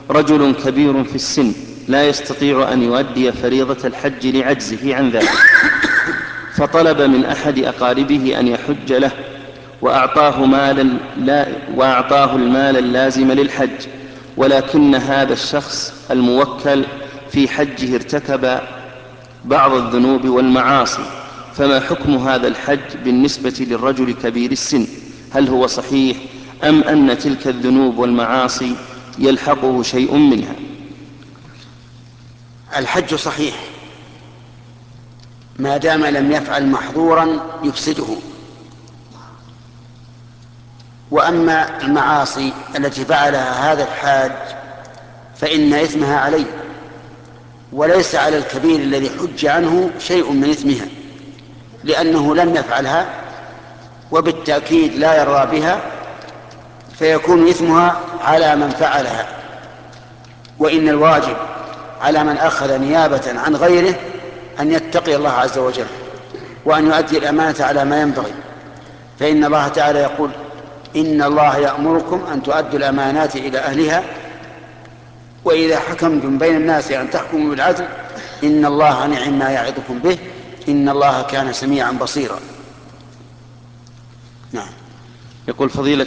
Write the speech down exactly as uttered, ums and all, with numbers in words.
رجل كبير في السن لا يستطيع أن يؤدي فريضة الحج لعجزه عن ذلك، فطلب من أحد أقاربه أن يحج له، وأعطاه, مالا لا وأعطاه المال اللازم للحج، ولكن هذا الشخص الموكل في حجه ارتكب بعض الذنوب والمعاصي، فما حكم هذا الحج بالنسبة للرجل كبير السن؟ هل هو صحيح أم أن تلك الذنوب والمعاصي يلحقه شيء منها؟ الحج صحيح ما دام لم يفعل محظورا يفسده. وأما المعاصي التي فعلها هذا الحاج فإن إثمها عليه، وليس على الكبير الذي حج عنه شيء من إثمها، لأنه لم يفعلها وبالتأكيد لا يرضى بها، فيكون إثمها على من فعلها. وإن الواجب على من أخذ نيابة عن غيره أن يتقي الله عز وجل، وأن يؤدي الأمانة على ما ينبغي، فإن الله تعالى يقول: إن الله يأمركم أن تؤدوا الأمانات إلى أهلها وإذا حكمتم بين الناس أن تحكموا بالعدل إن الله نعم ما يعظكم به إن الله كان سميعا بصيرا. نعم. يقول فضيلة